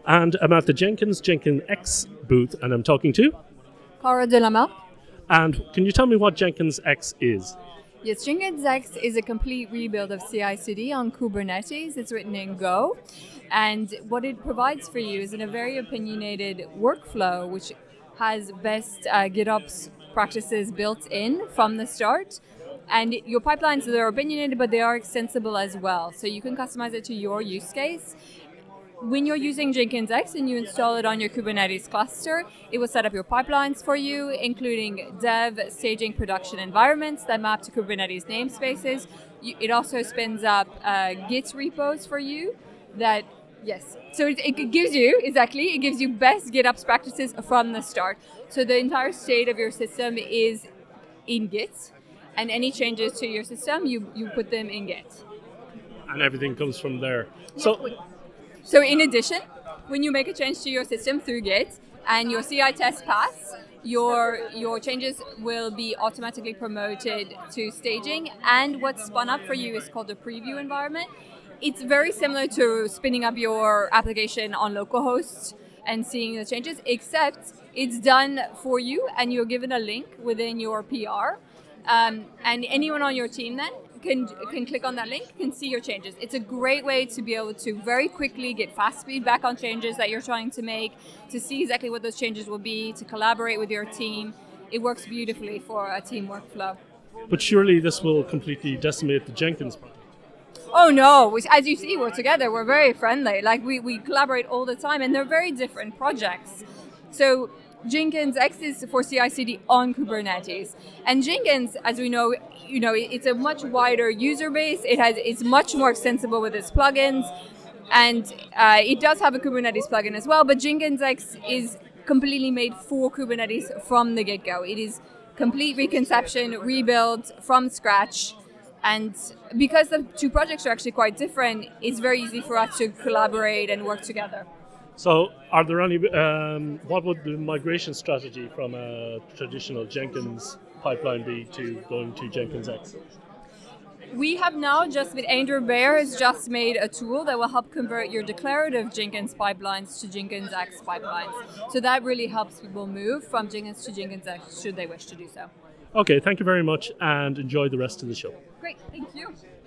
And I'm at the Jenkins X booth, and I'm talking to. Cara de la Marque. And can you tell me what Jenkins X is? Yes, Jenkins X is a complete rebuild of CI/CD on Kubernetes. It's written in Go, and what it provides for you is in a very opinionated workflow, which has best GitOps practices built in from the start. And your pipelines, they're opinionated, but they are extensible as well. So you can customize it to your use case. When you're using Jenkins X and you install it on your Kubernetes cluster, it will set up your pipelines for you, including dev, staging, production environments that map to Kubernetes namespaces. It also spins up Git repos for you that, yes. So it gives you, exactly, it gives you best GitOps practices from the start. So the entire state of your system is in Git, and any changes to your system, you put them in Git. And everything comes from there. So in addition, when you make a change to your system through Git and your CI test pass, your changes will be automatically promoted to staging. And what's spun up for you is called a preview environment. It's very similar to spinning up your application on localhost and seeing the changes, except it's done for you and you're given a link within your PR. And anyone on your team then can click on that link, can see your changes. It's a great way to be able to very quickly get fast feedback on changes that you're trying to make, to see exactly what those changes will be, to collaborate with your team. It works beautifully for a team workflow. But surely this will completely decimate the Jenkins project. Oh no, as you see, we're together, we're very friendly. Like we collaborate all the time and they're very different projects. So Jenkins X is for CI/CD on Kubernetes, and Jenkins, as we know, it's a much wider user base. It's much more extensible with its plugins, and it does have a Kubernetes plugin as well. But Jenkins X is completely made for Kubernetes from the get-go. It is complete reconception, rebuild from scratch, and because the two projects are actually quite different, it's very easy for us to collaborate and work together. So, are there any? What would the migration strategy from a traditional Jenkins pipeline be to going to Jenkins X? We have now just, with Andrew Baer, has just made a tool that will help convert your declarative Jenkins pipelines to Jenkins X pipelines. So that really helps people move from Jenkins to Jenkins X should they wish to do so. Okay, thank you very much, and enjoy the rest of the show. Great, thank you.